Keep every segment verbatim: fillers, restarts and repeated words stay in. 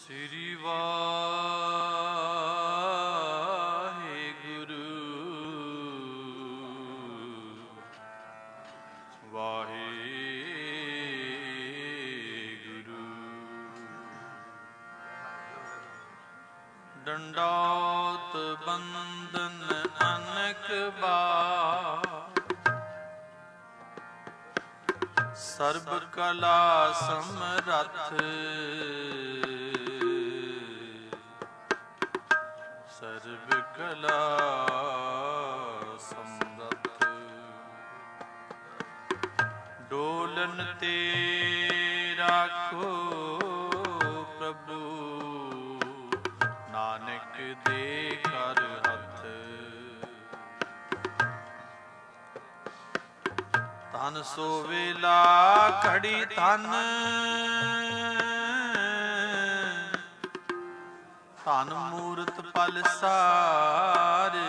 ਸ੍ਰੀ ਵਾਹਿਗੁਰੂ ਵਾਹਿਗੁਰੂ। ਡੰਡੌਤ ਬੰਦਨ ਅਨਕ ਬਾਰ, ਸਰਬ ਕਲਾ ਸਮਰੱਥ ਸਰਬ ਕਲਾ ਸਮਰੱਥ। ਡੋਲਨ ਤੇ ਰਾਖੋ ਪ੍ਰਭੂ, ਨਾਨਕ ਦੇ ਕਰ ਹੱਥ। ਧਨ ਸੋ ਵੇਲਾ ਘੜੀ ਧਨ, ਧਨ ਮੂਰਤ ਪਲ ਸਾਰੇ।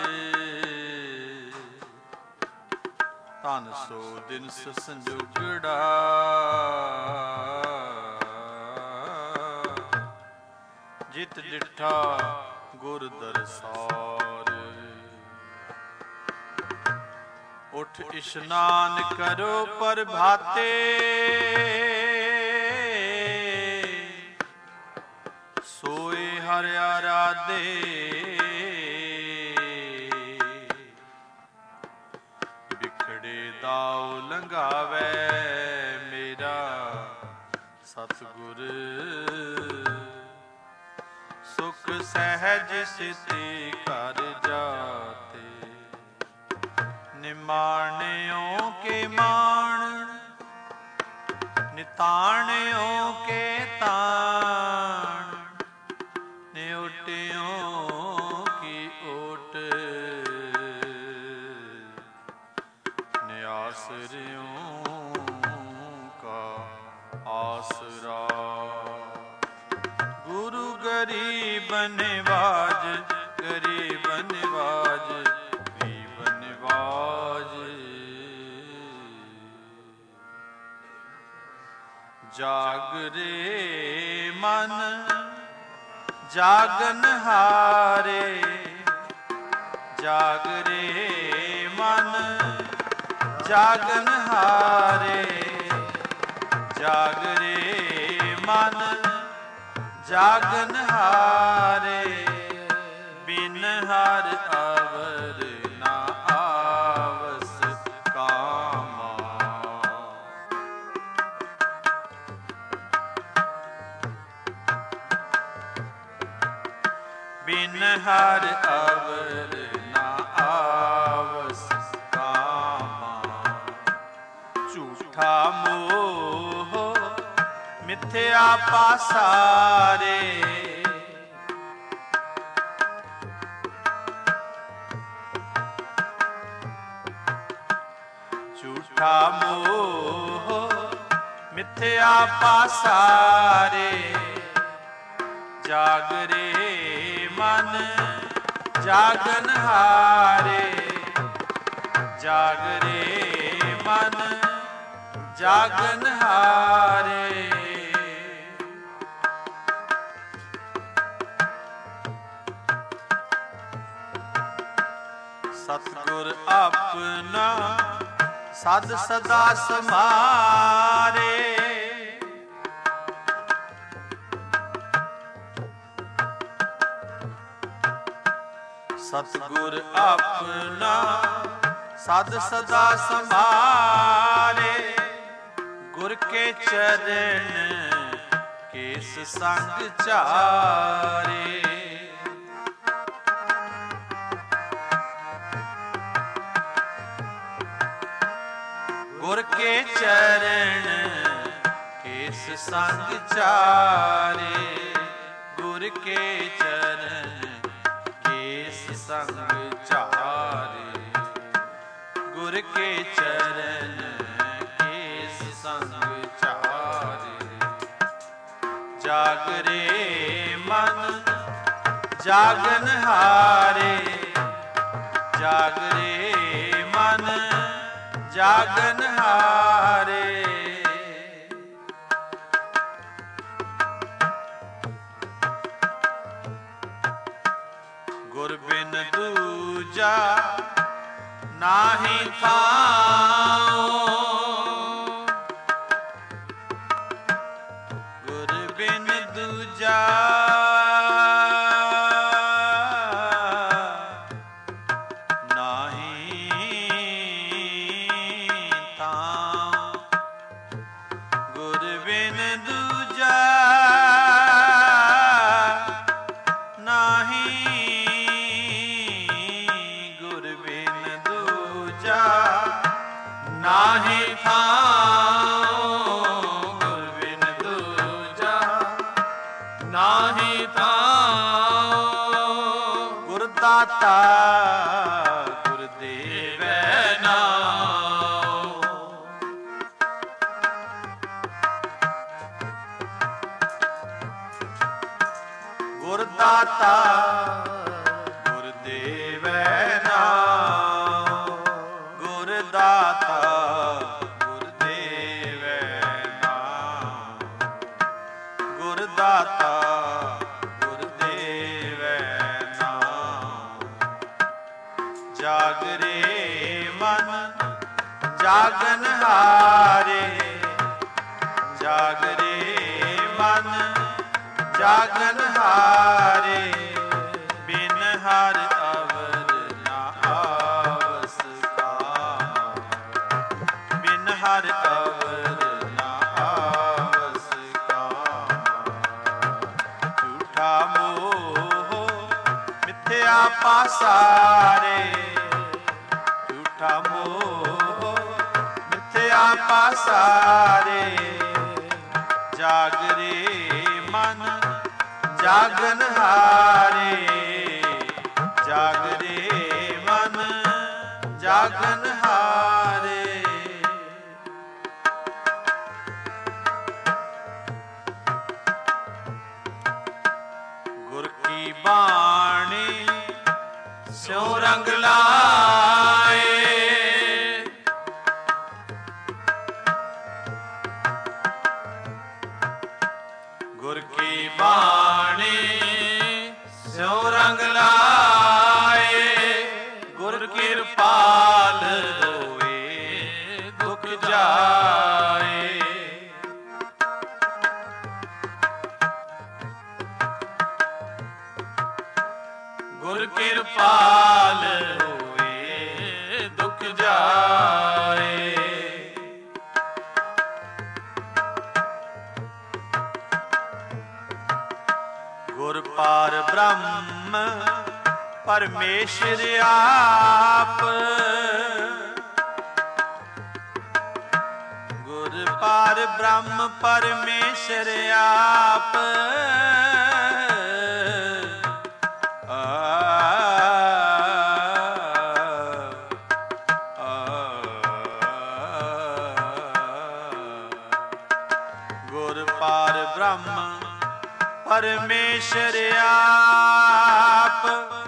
ਧਨ ਸੋ ਦਿਨ ਸੰਜੁਗੜਾ, ਜਿਤ ਡਿਠਾ ਗੁਰ ਦਰਸਾਰ। ਉਠ ਇਸ਼ਨਾਨ ਕਰੋ ਪ੍ਰਭਾਤੇ, ਸੋਏ ਹਰਿ ਆਰਾਧੇ। ਬਿਖੜੇ ਦਾਉ ਲੰਘਾਵੇ ਮੇਰਾ ਸਤਿਗੁਰ, ਸੁਖ ਸਹਿਜ ਸਿਧਿ ਕਰ ਜਾਤੇ। ਨਿਮਾਣਿਓ ਕੇ ਮਾਣ, ਨਿਤਾਣਿਓ ਕੇ ਤਾਣ। ਨਿਉਟਿਓ ਕੀ ਓਟ, ਨਿਆਸਰਿਓ ਕਾ ਆਸਰਾ। ਗੁਰੂ ਗਰੀਬ ਨਿਵਾਜ, ਗਰੀਬ ਨਿਵਾਜ, ਗਰੀਬ ਨਿਵਾਜ। ਜਾਗਰੇ ਮਨ ਜਾਗਨ ਹਾਰੇ, ਜਾਗਰੇ ਮਨ ਜਾਗਨ ਹਾਰੇ। ਜਾਗਰੇ ਮਨ ਜਾਗਨ ਹਾਰੇ, ਬਿਨ ਹਰਿ ਅਵਰ ਨਾ ਆਵਸ ਕਾਮਾ। ਬਿਨ ਹਰਿ ਅਵਰ ਨਾ ਆਵਸ ਕਾਮਾ। ਝੂਠਾ ਮੋਹ ਮਿਥਿਆ ਪਾਸਾਰੇ, ਝੂਠਾ ਮੋਹ ਮਿਥਿਆ ਪਾਸਾਰੇ। ਜਾਗਰੇ ਮਨ ਜਾਗਨ ਹਾਰੇ, ਜਾਗਰੇ ਮਨ ਜਾਗਨ ਹਾਰੇ। ਸਤਿਗੁਰ ਆਪਣਾ ਸਦ ਸਦਾ ਸਮਾਰੇ। ਸਤਿਗੁਰ ਆਪਣਾ ਸਦ ਸਦਾ ਸਮਾਰੇ। ਗੁਰ ਕੇ ਚਰਨ ਕੇਸ ਸੰਗ ਚਾਰੇ। ਗੁਰ ਕੇ ਚਰਨ ਕੇਸ ਸੰਗ ਚਾਰੇ। ਗੁਰ ਕੇ ਚਰਨ ਕੇਸ ਸੰਗ ਚਾਰੇ। ਗੁਰ ਕੇ ਚਰਨ ਕੇਸ ਸੰਗ ਚਾਰੇ। ਜਾਗਰੇ ਮਨ ਜਾਗਨ ਹਾਰੇ। ਜਾਗਰੇ ਮਨ ਜਾਗਨ ਹਾਰੇ। ਦੂਜਾ ਨਾਹੀ ਥਾਉ। ਗੁਰ ਬਿਨ ਦੂਜਾ ਨਾਹੀ ਥਾਉ। ਗੁਰ ਬਿਨ ਦੂਜਾ ਨਾਹੀ ਥਾਉ। ਗੁਰ ਦਾਤਾ ਗੁਰ ਦੇਵੈ ਨਾਉ। ਗੁਰ ਦਾਤਾ ਗੁਰ ਦੇਵੈ ਨਾਉ। ਗੁਰ ਦਾਤਾ ਗੁਰ ਦੇਵੈ ਨਾਉ। ਗੁਰ ਦਾਤਾ ਗੁਰ ਦੇਵੈ ਨਾਉ। ਜਾਗਰੇ ਮਨ ਜਾਗਨ ਹਾਰੇ। ਜਾਗਰੇ ਮਨ ਜਾਗਨ ਹਾਰੇ। ਬਿਨ ਹਰ ਅਵਰ ਨਾ ਆਵਸ ਕਾਮ। ਬਿਨ ਹਰ ਅਵਰ ਨਾ ਆਵਸ ਕਾਮ। ਝੂਠਾ ਮੋਹ ਮਿਥਿਆ ਪਾਸਾਰੇ। ਝੂਠਾ ਮੋਹ ਮਿਥਿਆ ਪਾਸਾਰੇ। ਜਾਗਰੇ ਮਨ ਜਾਗਨ ਹਾਰੇ। ਜਾਗਰੇ ਮਨ ਜਾਗਨ ਹਾਰੇ। ਗੁਰ ਕੀ ਬਾਣੀ ਸਿਉ ਰੰਗ ਲਾਏ। ਗੁਰ ਕੀ ਬਾਣੀ ਸਿਉ ਰੰਗ ਲਾਏ। ਗੁਰ ਕਿਰਪਾਲ ਹੋਏ ਦੁਖ ਜਾਏ। ਗੁਰ ਕਿਰਪਾਲ ਹੋਏ ਦੁਖ ਜਾਏ। ਗੁਰ ਪਾਰ ਬ੍ਰਹਮ ਪਰਮੇਸ਼ਰ ਆਪ। ਗੁਰ ਪਾਰ ਬ੍ਰਹਮ ਪਰਮੇਸ਼ਰ ਆਪ। ਆ ਗੁਰ ਪਾਰ ਬ੍ਰਹਮ ਪਰਮੇਸ਼ਰ ਆਪ।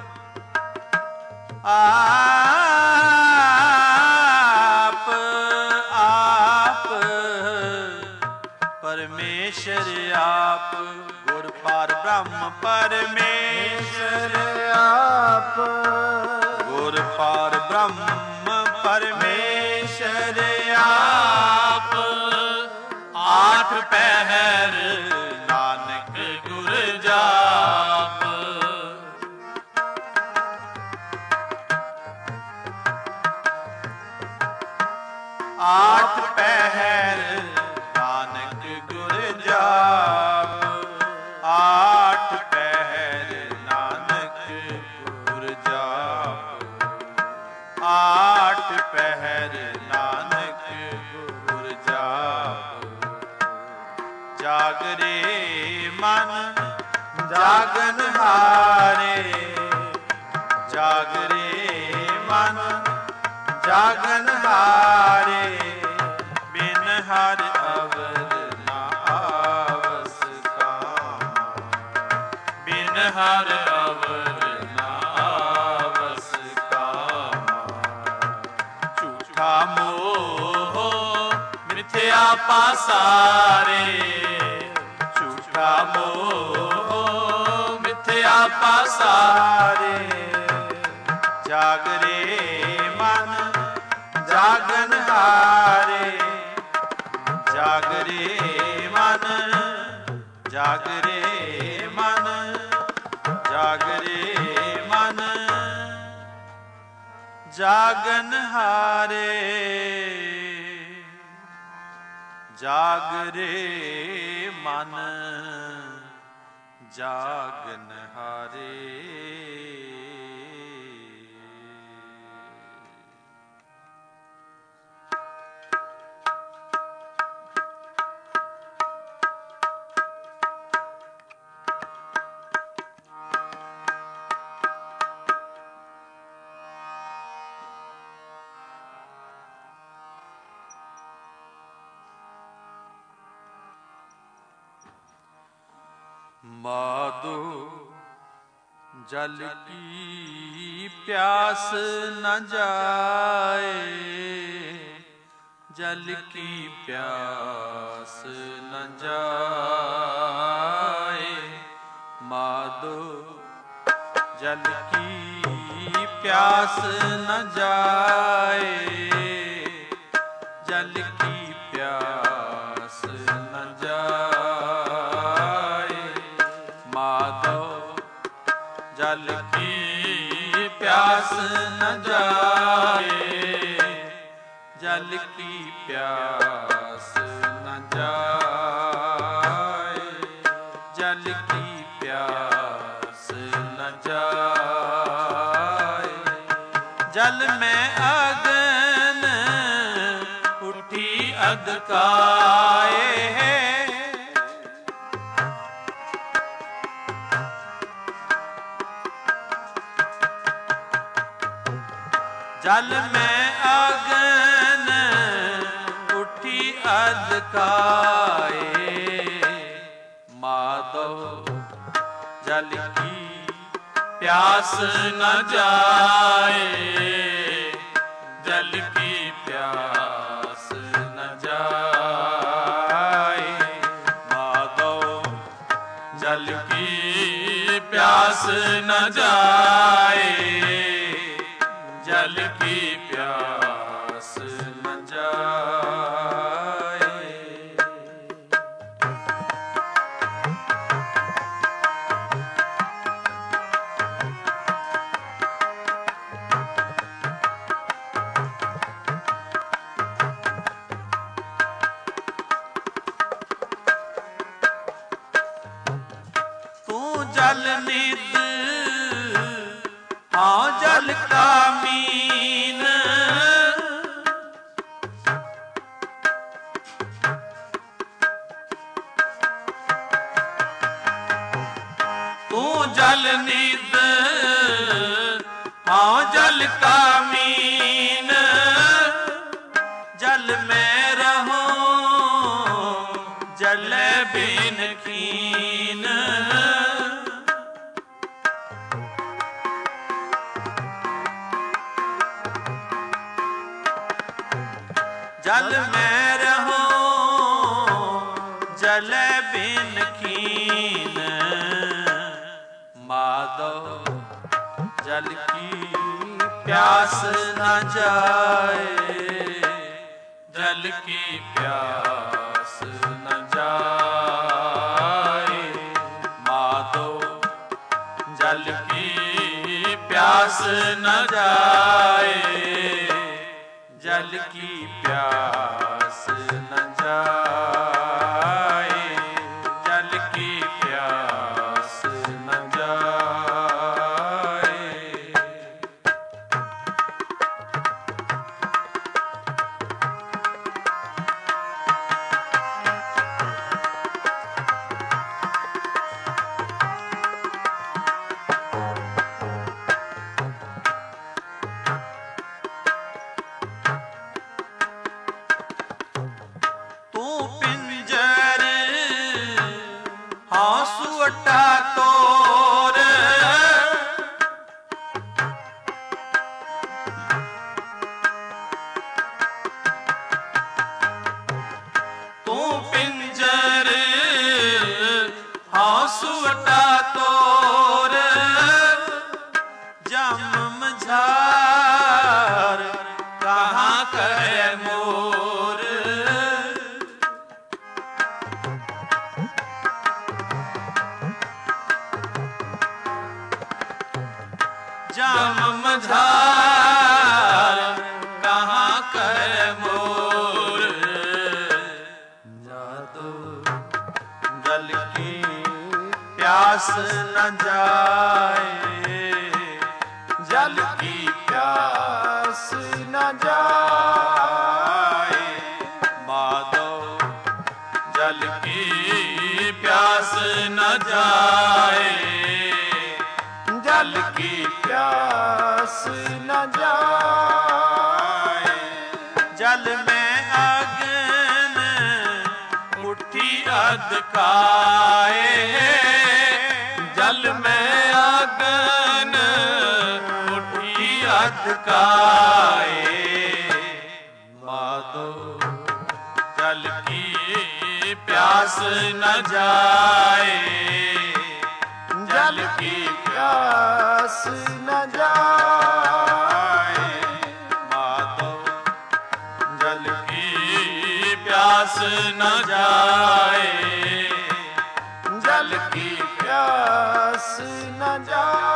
ਆਪ ਆਪ ਪਰਮੇਸ਼ਰ ਆਪ। ਗੁਰ ਪਾਰ ਬ੍ਰਹਮ ਪਰਮੇਸ਼ਰ ਆਪ। ਗੁਰ ਪਾਰ ਬ੍ਰਹਮ ਪਰਮੇਸ਼ਰ ਆਪ। ਆਠ ਪਹਿਰ ਨਾਨਕ ਗੁਰ ਜਾਪ। ਆਠ ਪਹਿਰ ਨਾਨਕ ਗੁਰ ਜਾਪ। ਆਠ ਪਹਿਰ ਨਾਨਕ ਗੁਰ ਜਾਪ। ਆਠ ਪਹਿਰ ਨਾਨਕ ਗੁਰ ਜਾਪ। ਜਾਗਰੇ ਮਨ ਜਾਗਨ ਹਾਰੇ। ਜਾਗਰੇ ਮਨ ਜਾਗਨ ਹਾਰੇ। ਬਿਨ ਹਰ ਅਵਰ ਨਾ ਆਵਸ ਕਾਮ। ਬਿਨ ਹਰ ਅਵਰ ਨਾ ਆਵਸ ਕਾਮ। ਝੂਠਾ ਮੋਹ ਮਿਥਿਆ ਪਾਸਾਰੇ। ਝੂਠਾ ਮੋਹ ਮਿਥਿਆ ਪਾਸਾਰੇ। जागरे मन जागन हारे, जागरे मन जागरे मन जागरे मन जागन हारे, जागरे मन जागन हारे। माधो जल की प्यास न जाए, जल की प्यास न जाए, माधो जल की प्यास न जाए, जल की प्यास न जाए, माधव जल की प्यास न जाए, जल की प्यास न जाए, जल की प्यास न जाए। जल में अगन उठी अधकाए, जल में अगन उठी अधकाए, माधव जल की प्यास न जाए, जल की प्यास न जाए, माधव जल की प्यास न जाए, जल की प्यास न जाए। तू जल नित हाँ जल का मीन, तू जल नित हाँ जल का मीन, जल में रहो जल बिन कीन, जल में रहो जल बिन कीन, माधव जल की प्यास न जाए, जल की प्यास न जाए, माधव जल की प्यास न जाए, जल की प्यास न जाए, जल की प्यास न जाए। सुअटा तोर तू पिंजर हाँ सुअटा तोर जम मझा जाम मझार कहाँ कहे मोर, जादू जल की प्यास न जाए, जल की प्यास न जाए, माधव जल की प्यास न जाए, जल की प्यास न जाए। जल में अग्न मुट्ठी अधकाए, जल में अग्न मुट्ठी अधकाए, माधो जल की प्यास न जाए, जल की प्यास न जाए, माधव जल की प्यास न जाए, जल की प्यास न जाए।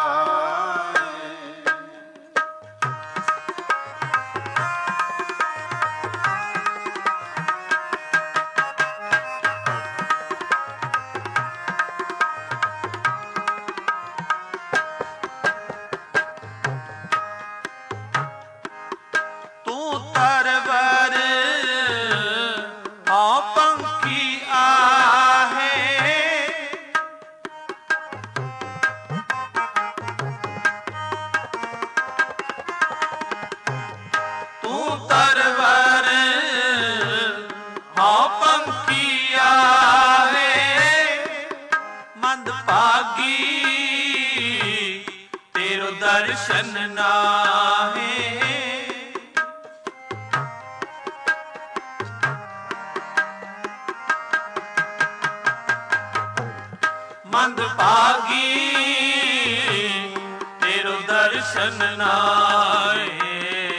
तरवर हाँ पंखी आहे, तू तरवर हाँ पंखी आहे, मंदभागी तेरो दर्शन नाहे, मंदभागी तेरो दर्शन नाए,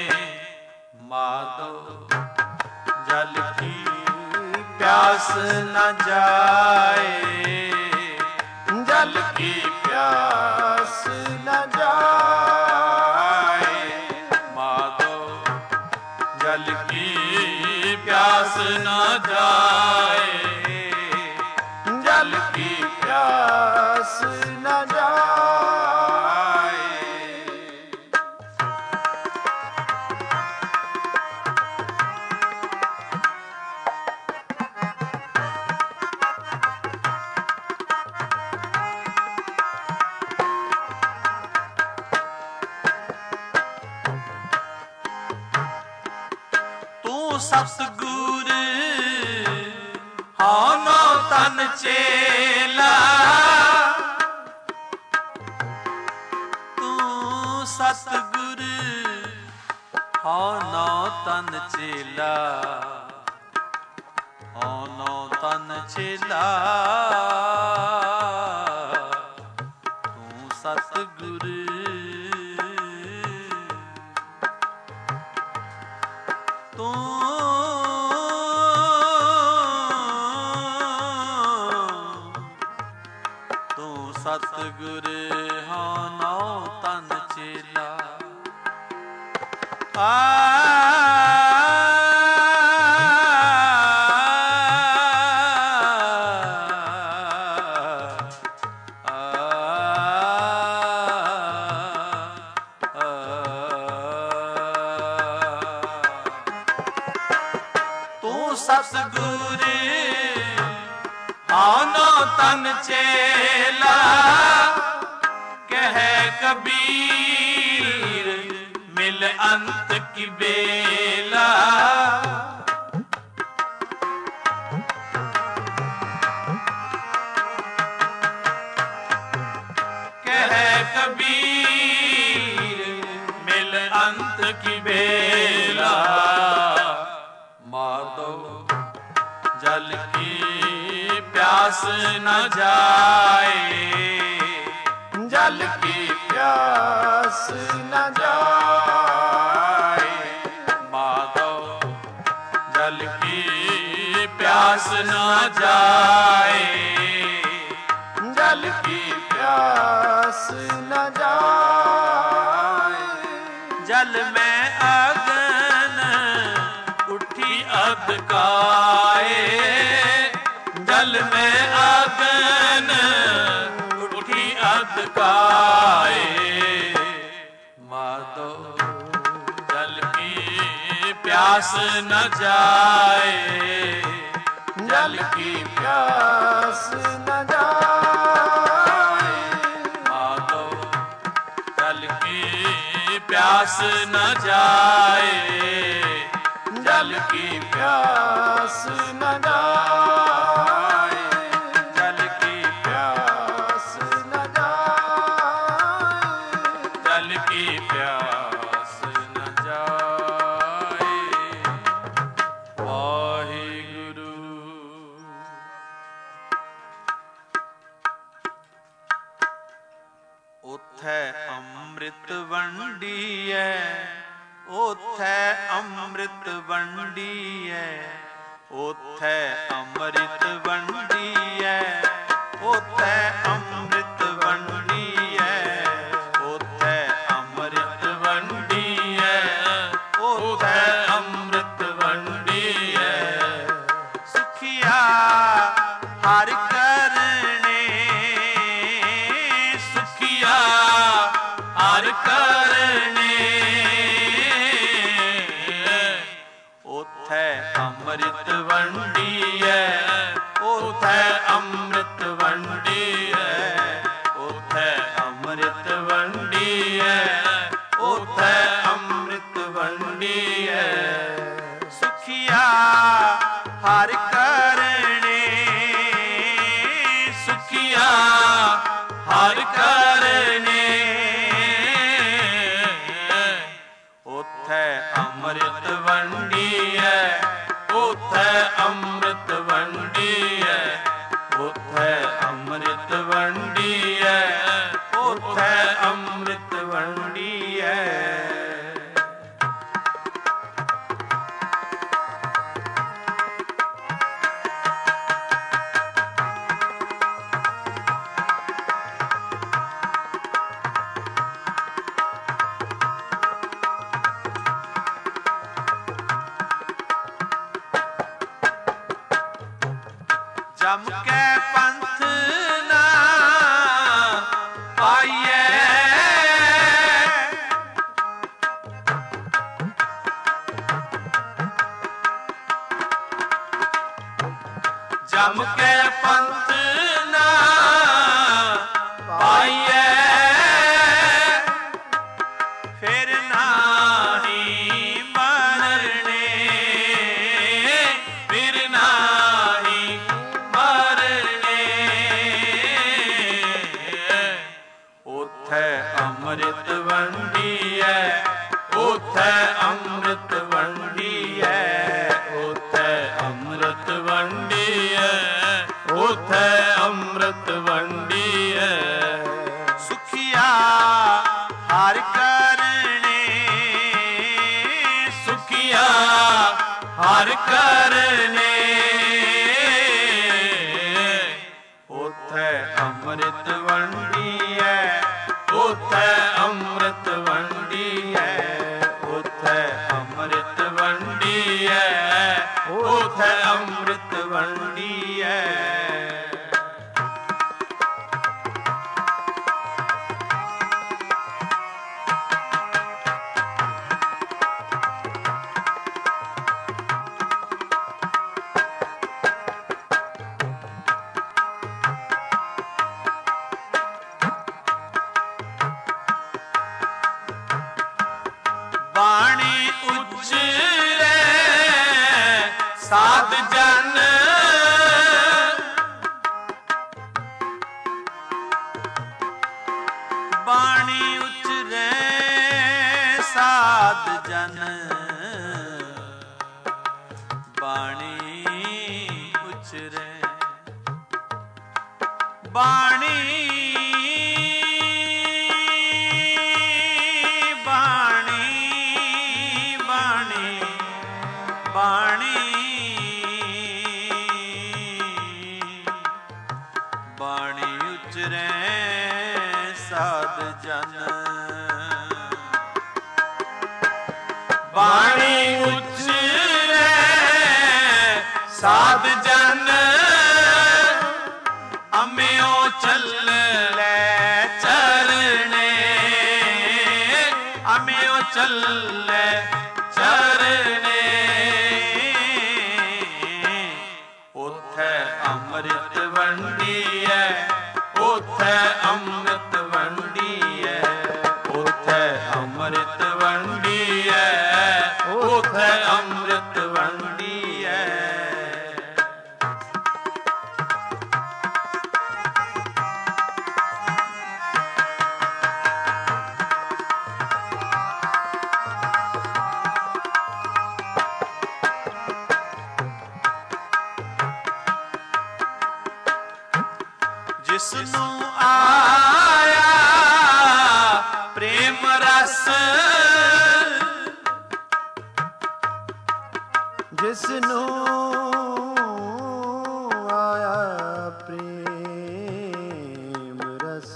माधव जल की प्यास न जाए, जल की प्यास न जाए, माधव जल की प्यास न जाए, जल की प्यास न जाए। तू सतगुर हाँ नौ तन चेला, तू सतगुर हाँ नौ तन चेला, हाँ नौ तन चेला, तू सतगुर तू सतगुर हाँ नौ तन चेला, आ तू सतगुर हाँ नौ तन चेला, कहे कबीर मिल अंत की बेला, कहे कबीर मिल अंत की बेला, माधव जल की प्यास न जाए, जल की प्यास न जाए, माधव जल की प्यास न जाए, जल की प्यास न जाए। जल में आगन उठी अधकाए। माधो जल की प्यास न जाए, जल की प्यास न जाए। माधो जल की प्यास न जाए, जल की प्यास न जाए, जल की प्यास न जाए, जल की प्यास न जाए। वाहिगुरु। उथै अमृत वंडीऐ, ओथै अमृत वंडीऐ, ओथै अमृत वंडीऐ, ओथै अमृत वंडीऐ, ओथै अमृत वंडीऐ, ओथै अमृत वंडीऐ। सुखिया हर करने, सुखिया हर करने, ओथै अमृत वंडीऐ, ओथै अमृत वंडीऐ, ओथै अमृत वंडीऐ, ओथै अमृत वंडीऐ। सुखिया हर करने, सुखिया हर करने, ओथै अमृत वंडीऐ, ओथै अमृत वंडीऐ, ओथै अमृत वंडीऐ, ओथै अमृत वंडीऐ। जम के पंथ ना पाइए, जम के पंथ ना पाइए, फिर नाही मरने, फिर नाही मरने। ओथै अमृत वंडीऐ, ओथै अमृत वंडीऐ, ओथै अमृत वंडीऐ, ओथै अमृत वंडीऐ। सुखिया हर करने, सुखिया हर करने, ओथै अमृत वंडीऐ, ओथै अमृत वंडीऐ, ओथै अमृत वंडीऐ, ओथै अमृत वंडीऐ। बाणी उच्चरे साध जन, बाणी उच्चरे साध जन, बाणी उच्चरे, बाणी बाणी बाणी उचरै साध जन, बाणी उचरै साध जन, ਵੰਡੀਐ, ਉਥੈ ਅੰਮ੍ਰਿਤ ਵੰਡੀਐ, ਉਥੈ ਅੰਮ੍ਰਿਤ ਵੰਡੀਐ, ਉਥੈ ਅੰਮ੍ਰਿਤ ਵੰਡੀਐ। ਜਿਸਨੂੰ ਆਇਆ ਪ੍ਰੇਮ ਰਸ, ਜਿਸਨੂੰ ਆਇਆ ਪ੍ਰੇਮ ਰਸ,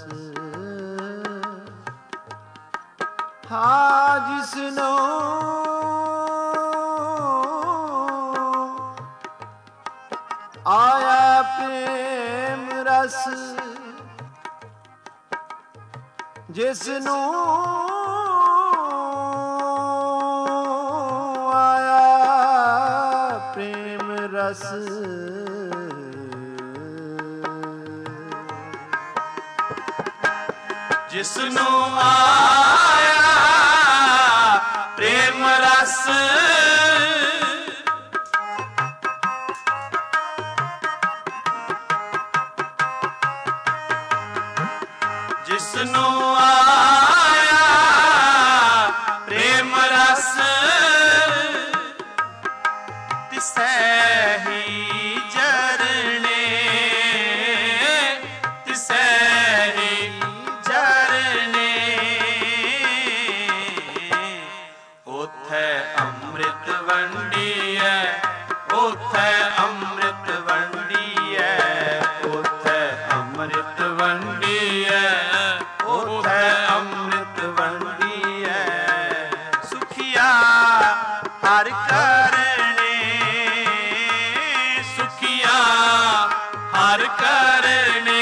ਹਾਂ ਜਿਸਨੂੰ ਆਇਆ ਪ੍ਰੇਮ ਰਸ, ਜਿਸਨੂੰ ਆਇਆ ਪ੍ਰੇਮ ਰਸ, ਜਿਸਨੂੰ ਆਇਆ ਪ੍ਰੇਮ ਰਸ, ਜਿਸਨੂੰ ਆਇਆ ਪ੍ਰੇਮ ਰਸ, ਤਿਸੈ ਹੀ ਜਰਨੇ, ਤਿਸੈ ਹੀ ਜਰਨੇ, ਉਥੈ ਅੰਮ੍ਰਿਤ ਵੰਡੀਐ, ਉਥੈ ਅੰਮ੍ਰਿਤ ਵੰਡੀਐ, ਉਥੈ ਅੰਮ੍ਰਿਤ ਵੰਡੀਐ, ਉਥੈ ਅੰਮ੍ਰਿਤ ਵੰਡੀਐ। ਸੁਖੀਆ ਹਰਿ ਕਰਨੇ, ਸੁਖੀਆ ਹਰਿ ਕਰਨੇ,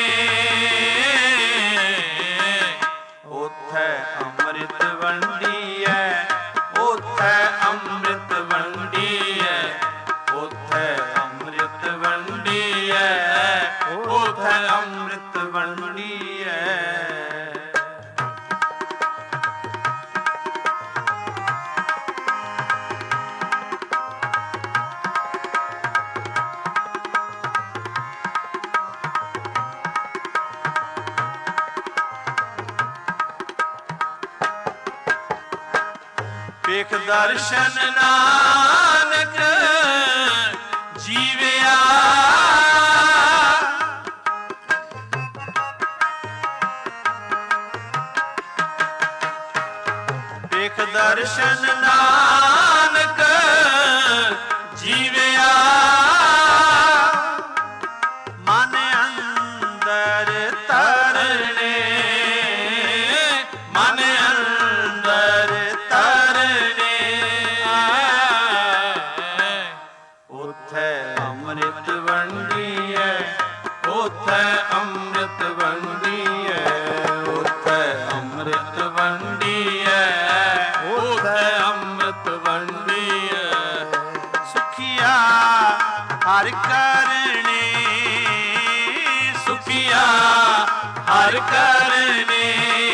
ਉਥੈ ਅੰਮ੍ਰਿਤ ਵੰਡੀਐ, ਉਥੈ ਅੰਮ੍ਰਿਤ ਵੰਡੀਐ, ਉਥੈ ਅੰਮ੍ਰਿਤ ਵੰਡੀਐ, ਉਥੈ ਅੰਮ੍ਰਿਤ ਵੰਡੀਐ। ਵੇਖ ਦਰਸ਼ਨ ਨਾਨਕ ਜੀਵਿਆ, ਵੇਖ ਦਰਸ਼ਨ ਨਾਨਕ ਜੀਵਿਆ, ਮਨ ਅੰਦਰ ਤਰਨੇ, ਮਨ ਅੰਦਰ ਤਰਨੇ, ਉਥੈ ਅੰਮ੍ਰਿਤ ਵੰਡੀਐ, ਉਥੈ ਅੰਮ੍ਰਿਤ ਵੰਡੀਐ, ਉਥੈ ਅੰਮ੍ਰਿਤ ਵੰਡੀਐ, ਉਥੈ ਅੰਮ੍ਰਿਤ ਵੰਡੀਐ। ਸੁਖੀਆ ਹਰਿ ਕਰਨੇ, ਸੁਖੀਆ ਹਰਿ ਕਰਨੇ,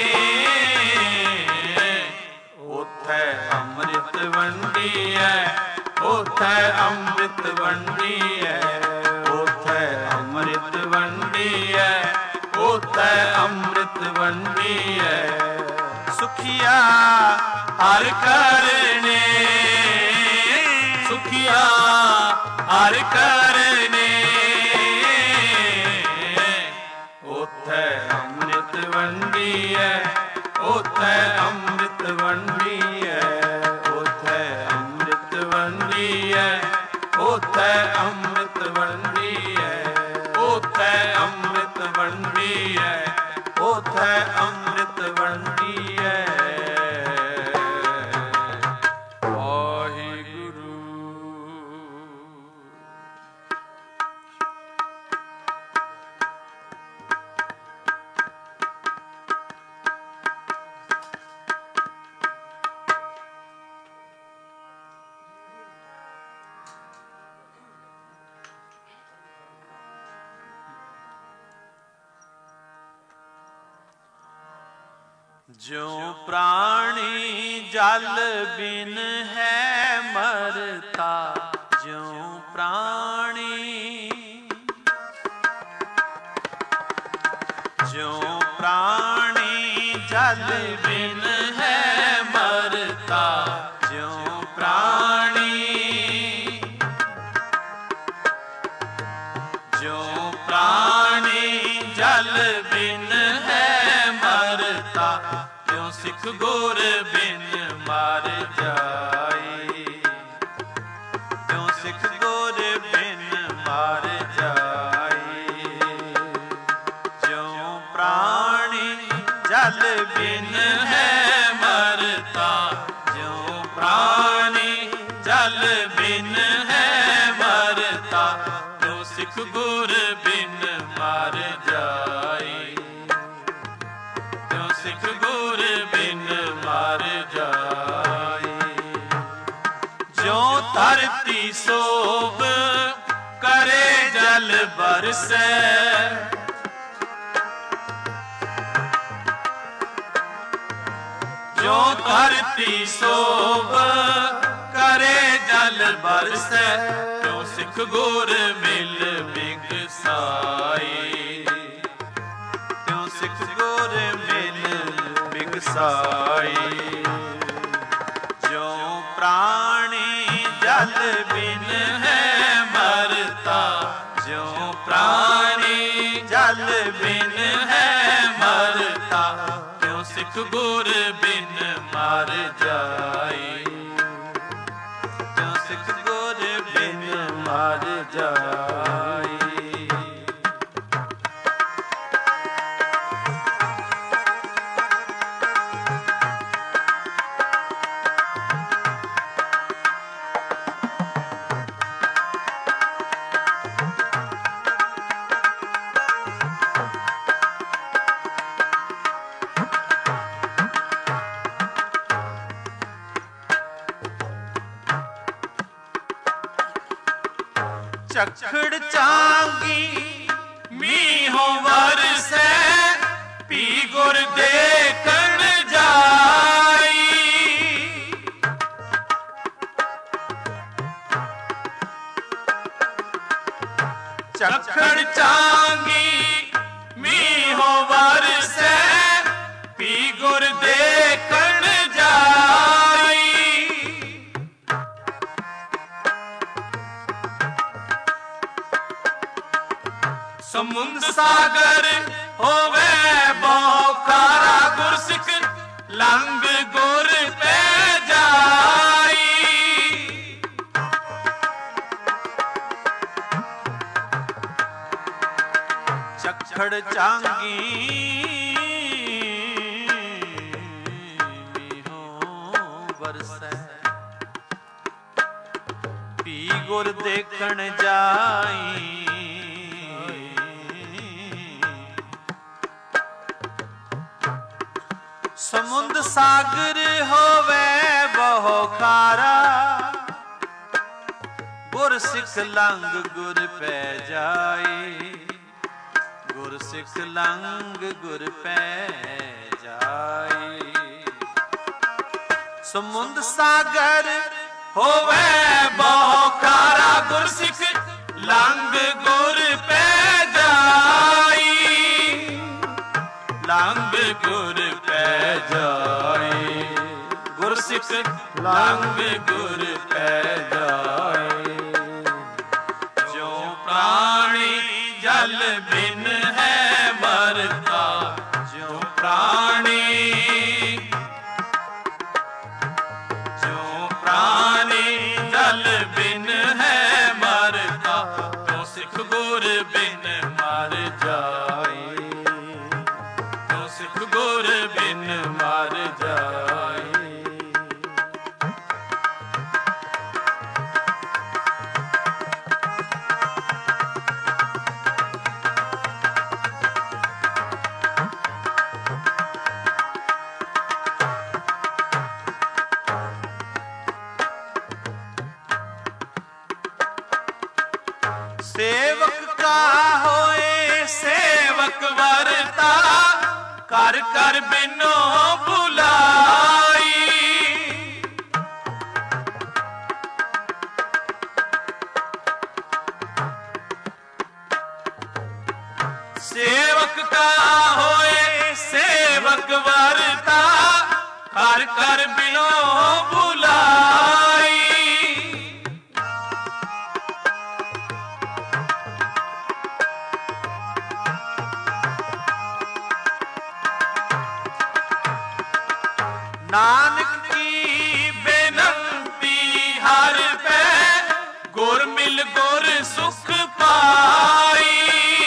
ਉਥੈ ਅੰਮ੍ਰਿਤ ਵੰਡੀਐ, ਉਥੈ ਅੰਮ੍ਰਿਤ ਵੰਡੀਐ, ਉਥੈ ਅੰਮ੍ਰਿਤ ਵੰਡੀਐ, ਉਥੈ ਅੰਮ੍ਰਿਤ ਵੰਡੀਐ। ਸੁਖੀਆ ਹਰਿ ਕਰਨੇ, ਸੁਖੀਆ ਹਰਿ ਕਰਨੇ, ਉਥੈ ਅੰਮ੍ਰਿਤ ਵੰਡੀਐ, ਉਥੈ ਅੰਮ੍ਰਿਤ ਵੰਡੀਐ, ਉਥੈ ਅੰਮ੍ਰਿਤ ਵੰਡੀਐ, ਉਥੈ ਅੰਮ੍ਰਿਤ ਵੰਡੀਐ, ਉਥੈ ਅੰਮ੍ਰਿਤ ਵੰਡੀਐ, ਉਥੈ ਅੰਮ੍ਰਿਤ ਵੰਡੀਐ। ਵਾਹਿਗੁਰੂ। ज्यों प्राणी जल बिन है मरता, ज्यों प्राणी ज्यों प्राणी जल बिन है मरता, ज्यों प्राणी ज्यों प्राणी जल बिन है मरता, त्यों सिख गुर बिन मर जाए, त्यों सिख गुर बिन मर जाए। ज्यों प्राणी जल बिन है मरता, ज्यों प्राणी जल बिन है मरता, त्यों सिख गुर बिन मर जाए, त्यों सिख गुर बिन मर जाए। ज्यों धरती सोभ करे जल बरसै, ज्यों धरती सोभ करे जल बरसै, त्यों सिख गुर मिल बिगसाए, त्यों सिख गुर मिल बिगसाए। ज्यों प्राणी जल बिन है मरता, ज्यों प्राणी जल बिन है मरता, त्यों सिख गुर बिन मर जाए, त्यों सिख गुर बिन मर जाए। चखड़ चांगी मीहो वरसै, पी गुर देखण जाई, चखड़ चांगी मीहो वरसै, पी गुर देखण जाई। समुंद सागर होवे बौखारा, गुरसिख लंग गुर पे जाई। चखड़ चांगी मीहो बरसै, पी गुर देखण जाई। समुंद सागर होवे बहु खारा, गुर सिख लंग गुर पै जाए, गुर सिख लंग गुर पै जाए। समुंद सागर होवे बहु खारा, गुर सिख लंग गुर पै जाए, लंग गुर पै जाए, गुर सिख लंग गुर पै जाए। ज्यों प्राणी जल बिन है मरता, ज्यों प्राणी ज्यों प्राणी जल बिन है मरता, त्यों सिख गुर बिन मर जाए, त्यों सिख गुर बिन मर जाए। सेवक का होए सेवक वरता, ਕਰ ਕਰ ਬਿਨੋ ਬੁਲਾਈ। ਸੇਵਕ ਕਾ ਹੋਏ ਸੇਵਕ ਵਰਤਾ, ਕਰ ਕਰ ਬਿਨੋ ਬੁਲਾਈ। ਨਾਨਕ ਕੀ ਬੇਨੰਤੀ ਹਰ ਪੈ, ਗੁਰ ਮਿਲ ਗੁਰ ਸੁਖ ਪਾਈ।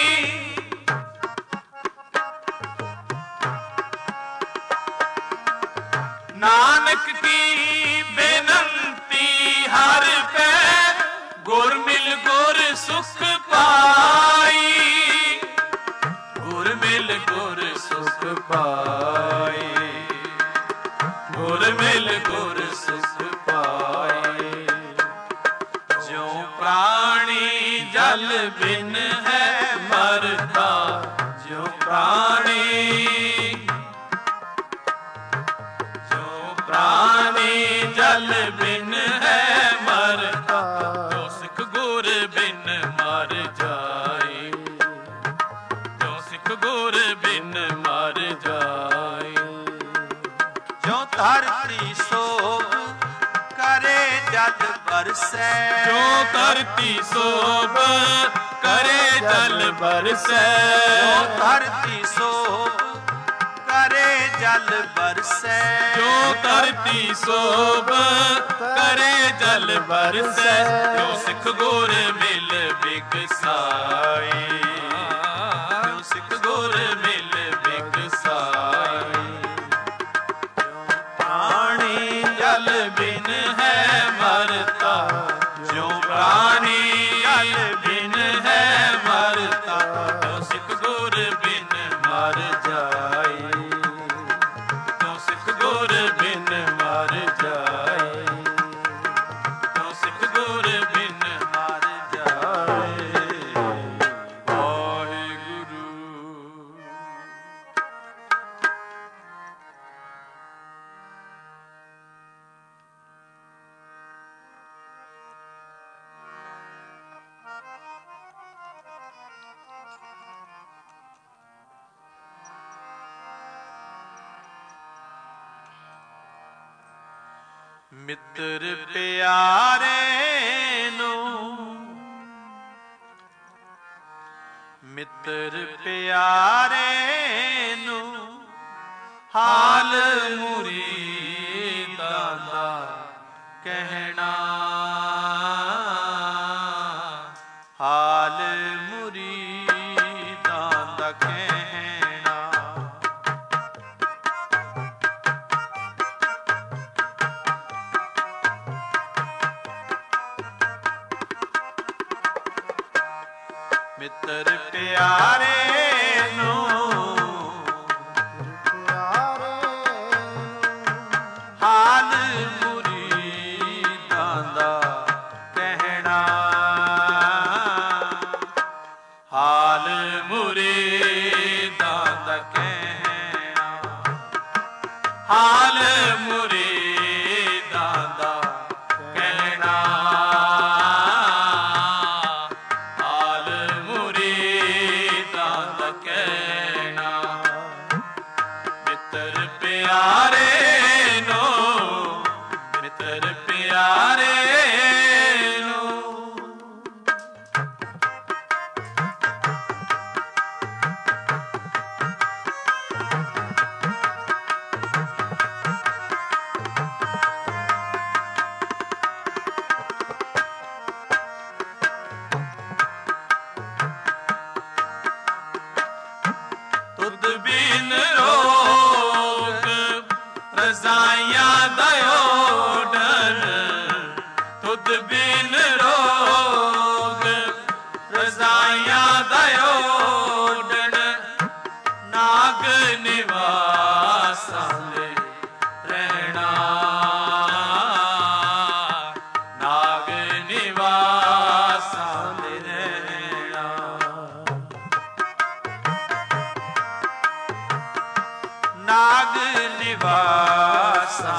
ਨਾਨਕ ਕੀ ਬੇਨੰਤੀ ਹਰ ਪੈ, ਗੁਰ ਮਿਲ ਗੁਰ ਸੁਖ ਪਾਈ। ਗੁਰ ਮਿਲ ਗੁਰ ਸੁਖ ਪਾਈ, ਗੁਰ ਮਿਲ ਗੁਰ ਸੁਖ ਪਾਈ। ਜਿਉ ਪ੍ਰਾਣੀ ਜਲ ਬਿਨ ਹੈ ਮਰਦਾ, ਜਿਉ ਪ੍ਰਾਣੀ ਜਿਉ ਪ੍ਰਾਣੀ ਜਲ ਬਿਨ ਹੈ ਮਰਦਾ, ਜੋ ਸਿੱਖ ਗੁਰ ਬਿਨ ਮਰ ਜਾਏ, ਜੋ ਸਿੱਖ ਗੁਰ ਬਿਨ ਮਰ ਜਾਏ। ਜੋ ਧਰਤੀ ਸੋਭ ਕਰੇ ਜਲ ਬਰਸੈ, ਜੋ ਧਰਤੀ ਸੋਭ ਕਰੇ ਜਲ ਬਰਸੈ, ਜੋ ਧਰਤੀ ਸੋਭ ਕਰੇ ਜਲ ਬਰਸੈ, ਜੋ ਧਰਤੀ ਸੋਭ ਕਰੇ ਜਲ ਬਰਸੈ। ਜੋ ਸਿੱਖ ਗੁਰ ਮਿਲ ਬਿਗਸਾਈ, ਜੋ ਸਿੱਖ ਗੁਰ ਮਿਲ ਬਿਗਸਾਈ। ਪ੍ਰਾਣੀ ਜਲ ਬਿਨ ਹੈ ਮਰਤਾ, ਜੋ ਪ੍ਰਾਣੀ ਜਲ ਬਿਨ ਹੈ ਮਰਤਾ, ਜੋ ਸਿੱਖ ਗੁਰ ਬਿਨ ਮਰ ਜਾਏ, ਜੋ ਸਿੱਖ ਗੁਰ ਬਿਨ ਮਰ ਜਾਏ, ਜੋ ਸਿੱਖ ਗੁਰ ਬਿਨ ਮਰ ਜਾਏ। ਵਾਹਿਗੁਰੂ। ਮਿੱਤਰ ਪਿਆਰੇ ਨੂੰ, ਮਿੱਤਰ ਪਿਆਰੇ ਨੂੰ ਹਾਲ ਮੁਰੀਦਾਂ ਦਾ ਕਹਿਣਾ, ਹਾਲ ਮੁਰੀਦਾਂ ਦਾ ਕਹਿਣਾ। ਮਿੱਤਰ ਪਿਆਰੇ ਨੂੰ ਹਾਲ ਮੁਰੀਦਾਂ ਦਾ ਕਹਿਣਾ, ਹਾਲ ਮੁਰੀਦਾਂ ਦਾ ਕਹਿਣਾ, ਹਾਲ ਮੁਰੀਦਾਂ ਦਾ ਕਹਿਣਾ, ਹਾਲ ਮੁਰੀਦਾਂ ਦਾ ਕਹਿਣਾ। ਮਿੱਤਰ ਪਿਆਰੇ ਨੂੰ, ਮਿੱਤਰ ਪਿਆਰੇ ਨੂੰ ਤੁਧ ਬਿਨ ਰੋਗ ਰਜ਼ਾਈਆਂ ਦਾ ਓਢਣ, ਤੁਧ ਬਿਨ ਰੋਗ ਰਜ਼ਾਈਆਂ ਦਾ ਓਢਣ, ਨਾਗ ਨਿਵਾਸਾਂ ਦੇ ਰਹਿਣਾ, ਨਾਗ ਨਿਵਾਸਾਂ ਦੇ ਰਹਿਣਾ।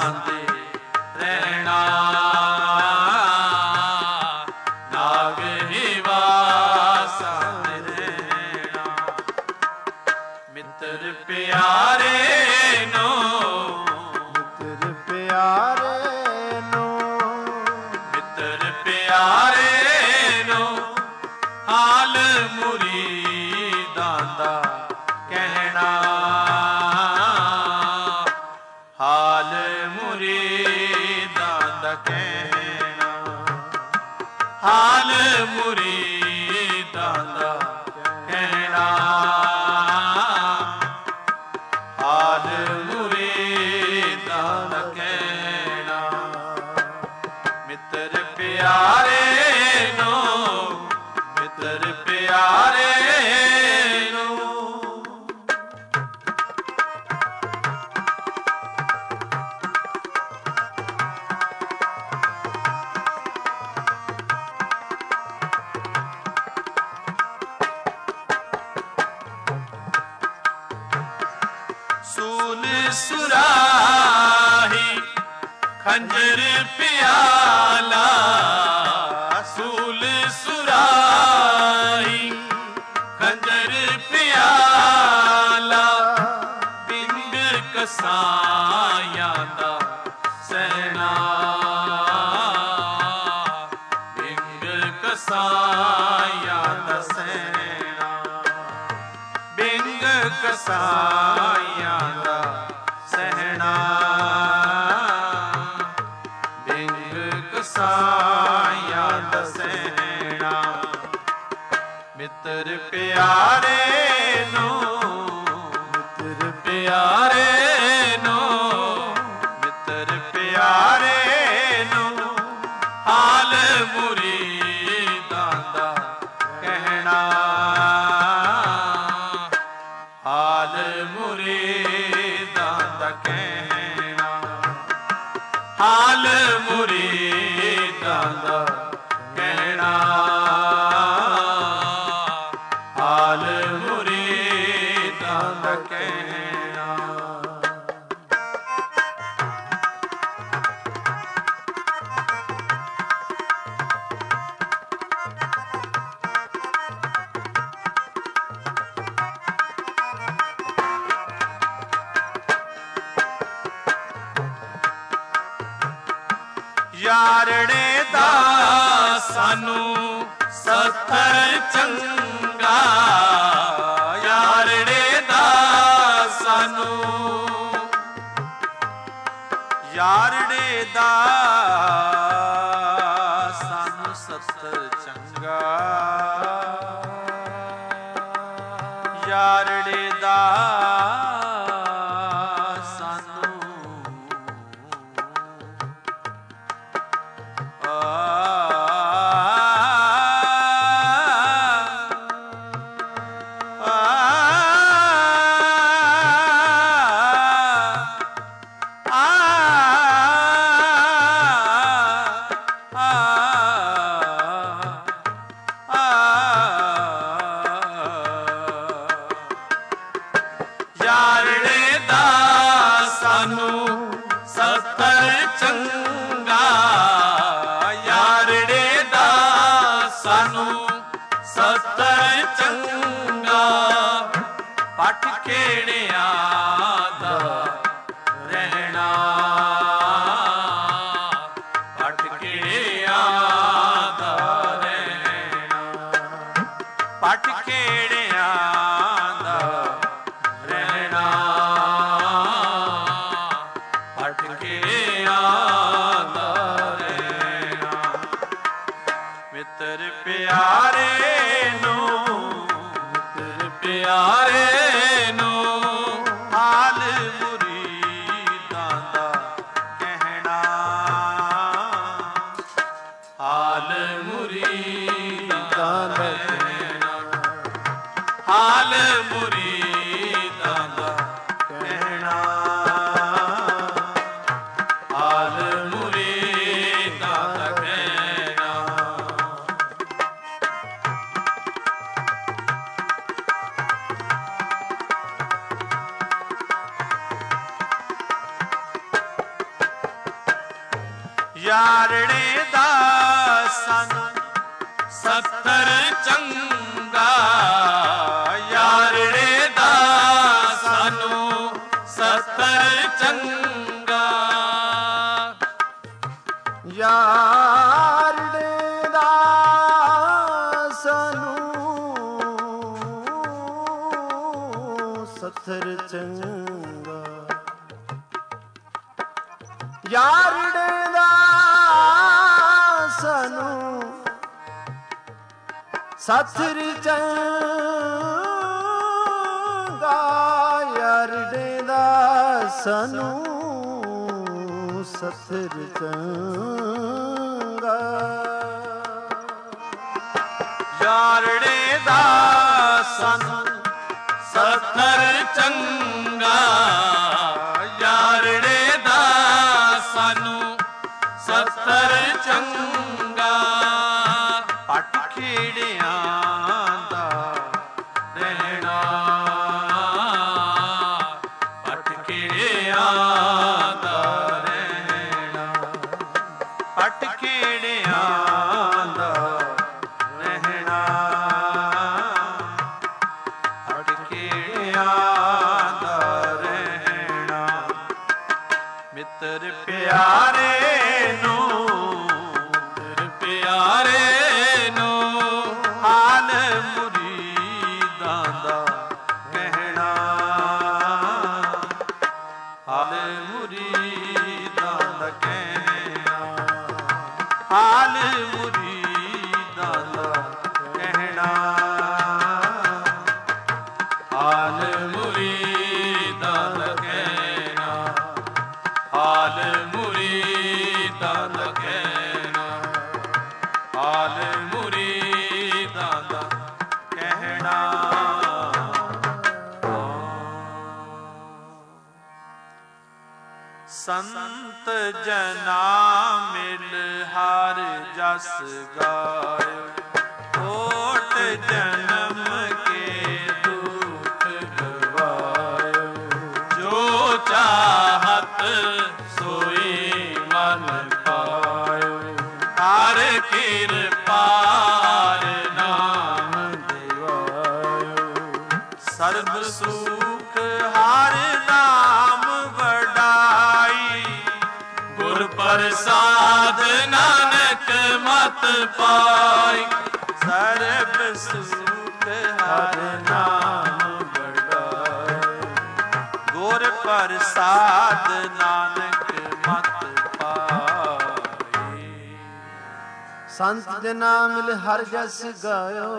ਸਾਂਦੇ ਰਹਿਣਾ, ਨਾਗ ਨਿਵਾਸ ਸਾਂਦੇ ਰਹਿਣਾ। ਮਿੱਤਰ ਪਿਆਰੇ ਨੂੰ, ਮਿੱਤਰ ਪਿਆਰੇ ਨੂੰ, ਮਿੱਤਰ ਪਿਆਰੇ ਨੂੰ ਹਾਲ ਮੁਰੀਦਾਂ ਦਾ ਕਹਿਣਾ, ਹਾਲ ਮੁਰੀਦਾਂ ਦਾ ਕਹਿਣਾ, ਹਾਲ ਮੁਰੀਦਾਂ ਦਾ ਕਹਿਣਾ, ਹਾਲ ਮੁਰੀਦਾਂ ਦਾ ਕਹਿਣਾ। ਮਿੱਤਰ ਪਿਆਰੇ ਨੂੰ, ਮਿੱਤਰ ਪਿਆਰੇ ਨੂੰ। ਸੂਲ ਸੁਰਾਹੀ ਖੰਜਰ ਪਿਆਲਾ, ਸੂਲ ਸੁਰਾਹੀ ਖੰਜਰ ਪਿਆਲਾ, ਬਿੰਗ ਕਸਾਈਆਂ ਦਾ ਸੈਨਾ, ਬਿੰਗ ਕਸਾਈਆਂ ਦਾ ਸੈਨਾ, ਬਿੰਗ ਕਸਾਈਆਂ ਦਾ ਸਹਿਣਾ, ਬਿੰਗ ਕਸਾਈਆਂ ਦਾ ਸਹਿਣਾ। ਮਿੱਤਰ ਪਿਆਰੇ ਨੂੰ, ਮਿੱਤਰ ਪਿਆਰੇ ਨੂੰ, ਮਿੱਤਰ ਪਿਆਰੇ ਨੂੰ ਹਾਲ ਮੁਰੀਦਾਂ ਦਾ ਕਹਿਣਾ, ਹਾਲ ਮੁਰੀਦਾਂ ਦਾ ਕਹਿਣਾ, ਹਾਲ ਮੁਰੀਦਾਂ ਦਾ ਕਹਿਣਾ, ਹਾਲ ਮੁਰੀਦਾਂ ਦਾ ਕਹਿਣਾ। ਯਾਰੜੇ ਦਾ ਸਾਨੂੰ ਸੱਥਰ ਚੰਗਾ, ਯਾਰੜੇ ਦਾ ਸਾਨੂੰ, ਯਾਰੜੇ ਦਾ ਸਾਨੂੰ ਸੱਥਰ ਚੰਗਾ, ਯਾਰੜੇ ਦਾ ਯਾਰੜੇ ਦਾ ਸਾਨੂੰ ਸੱਤਰ ਚੰਗਾ, ਯਾਰੜੇ ਦਾ ਸਾਨੂੰ ਸੱਤਰ ਚੰਗਾ, ਪੱਠ ਖੇੜਿਆਂ ਦਾ ਰਹਿਣਾ, ਪੱਠ ਖੇੜਿਆਂ ਦਾ ਰਹਿਣਾ, ਪੱਠ ਖੇੜਿਆਂ ਦਾ ਰਹਿਣਾ, ਪੱਠ ਖੇੜਿਆਂ ਦਾ ਰਹਿਣਾ। ਮਿੱਤਰ ਪਿਆਰੇ ਨੂੰ, ਮਿੱਤਰ ਪਿਆਰੇ ਨੂੰ ਹਾਲ ਮੁਰੀਦਾਂ ਦਾ ਕਹਿਣਾ, ਹਾਲ ਮੁਰੀਦਾਂ ਦਾ ਕਹਿਣਾ, ਹਾਲ ਮੁਰੀਦਾਂ ਦਾ ਕਹਿਣਾ, ਹਾਲ ਮੁਰੀਦਾਂ ਦਾ ਕਹਿਣਾ। ਯਾਰੜੇ ਦਾ ਸਾਨੂੰ ਸੱਤਰ ਚੰਗਾ, ਯਾਰੜੇ ਦਾ ਸਾਨੂੰ ਸੱਤਰ ਚੰਗਾ। ਯਾਰੜੇ ਦਾ ਸਾਨੂੰ ਸੱਤਰ ਚੰਗਾ, ਯਾਰੜੇ ਦਾ ਸਾਨੂੰ ਸੱਤਰ ਚੰਗਾ, ਯਾਰੜੇ ਦਾ ਸਾਨੂੰ ਸੱਤਰ ਚੰਗਾ। ਯਾਰੜੇ ਦਾ ਸਾਨੂੰ ਸੱਤਰ ਚੰਗਾ, ਯਾਰੜੇ ਦਾ ਸਾਨੂੰ ਸੱਤਰ ਚੰਗਾ। ਪਟ ਖੇੜਿਆਂ ਦਾ ਰਹਿਣਾ, ਪਟ ਖੇੜਿਆਂ ਦਾ ਰਹਿਣਾ, ਪਟ ਖੇੜਿਆਂ ਦਾ ਰਹਿਣਾ, ਪਟ ਖੇੜਿਆਂ ਦਾ ਰਹਿਣਾ। ਮਿੱਤਰ ਪਿਆਰੇ ਨੂੰ ਤੇਰੇ ਪਿਆਰੇ ਨੂੰ ਹਾਲ ਮੁਰੀਦਾਂ ਦਾ ਕਹਿਣਾ, ਹਾਲ ਮੁਰੀਦਾਂ ਦਾ ਕਹਿਣਾ, ਹਾਲ ਮੁਰੀਦਾਂ ਦਾ ਕਹਿਣਾ, ਹਾਲ ਮੁਰੀਦਾਂ ਦਾ ਕਹਿਣਾ, ਹਾਲ ਮੁਰੀਦਾਂ ਦਾ ਕਹਿਣਾ, ਹਾਲ ਮੁਰੀਦਾਂ ਦਾ ਕਹਿਣਾ। ਸੰਤ ਜਨਾ ਮਿਲ ਹਰ ਜਸ ਗਾਇਓ, ਕੋਟ ਜਨਮ ਕੇ ਦੁਖ ਗਵਾਇਓ। ਜੋ ਚਾਹਤ ਸੋਈ ਮਨ ਪਾਇਓ, ਹਰ ਕਿਰਪਾਲ ਨਾਮ ਦਿਵਾਇਓ। ਸਰਬ ਸੁਖ ਹਰ ਨਾਮ ਵਡਾਈ, ਗੁਰ ਪ੍ਰਸਾਦ ਨਾਨਕ ਮਤ ਪਾਈ। ਸਰਬ ਸੁਖ ਹਰ ਨਾਮ ਵਡਾਈ, ਗੁਰ ਪ੍ਰਸਾਦ ਨਾਨਕ ਮਤ ਪਾਈ। ਸੰਤ ਜਨਾ ਮਿਲ ਹਰ ਜਸ ਗਾਇਓ,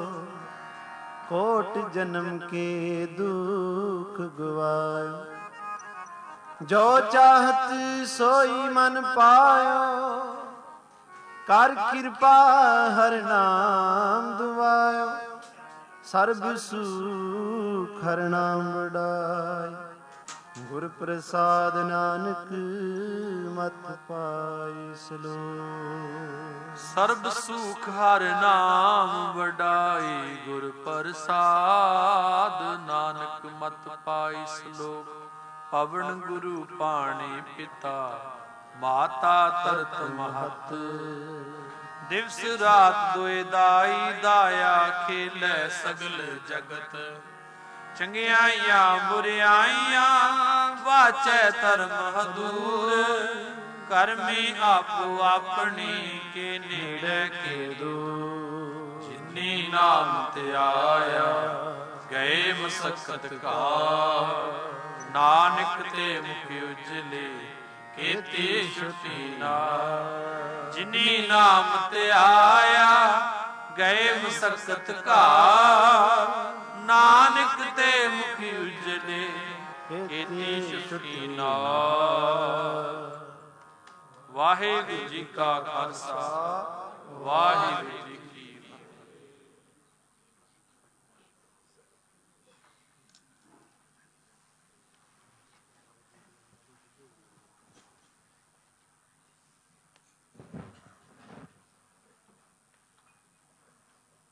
ਕੋਟ ਜਨਮ ਕੇ ਦੁਖ ਗਵਾਇਓ। ਜੋ ਚਾਹਤ ਸੋਈ ਮਨ ਪਾਇਓ, ਕਰ ਕਿਰਪਾ ਹਰ ਨਾਮ ਦੁਆਇਓ। ਸਰਬ ਸੁਖ ਹਰ ਨਾਮ ਵਡਾਈ, ਗੁਰ ਪ੍ਰਸਾਦ ਨਾਨਕ ਮਤ ਪਾਈ ਸਲੋਕ। ਸਰਬ ਸੁਖ ਹਰ ਨਾਮ ਵਡਾਈ, ਗੁਰ ਪ੍ਰਸਾਦ ਨਾਨਕ ਮਤ ਪਾਈ ਸਲੋਕ। ਪਵਨ ਗੁਰੂ ਪਾਣੀ ਪਿਤਾ, ਮਾਤਾ ਤਰਤ ਮਹਤ। ਦਿਵਸ ਰਾਤ ਦੋਇ ਦਾਈ, ਦਾਇਆ ਖੇਲੇ ਸਗਲ ਜਗਤ। ਚੰਗਿਆਈਆਂ ਬੁਰਿਆਈਆਂ, ਵਾਚੈ ਧਰਮ ਹਦੂਰ। ਕਰਮੀ ਆਪੋ ਆਪਣੀ, ਕੇ ਨੇੜੇ ਕੇ ਦੂਰ। ਜਿਨੀ ਨਾਮ ਤੇ ਆਇਆ, ਗਏ ਮਸਕਤ ਕਾ। ਨਾਨਕ ਤੇ ਮੁਖ ਉਜਲੇ, ਕੀਤੀ ਛੁਟੀ ਨਾਰ। ਜਿਨੀ ਨਾਮ ਤੇ ਆਇਆ, ਗਏ ਮਸਕਤ ਕਾ। ਨਾਨਕ ਤੇ ਮੁਖ ਉਜਲੇ, ਕੀਤੀ ਛੁਟੀ ਨਾਰ। ਵਾਹਿਗੁਰੂ ਜੀ ਕਾ ਖਾਲਸਾ, ਵਾਹਿਗੁਰੂ ਜੀ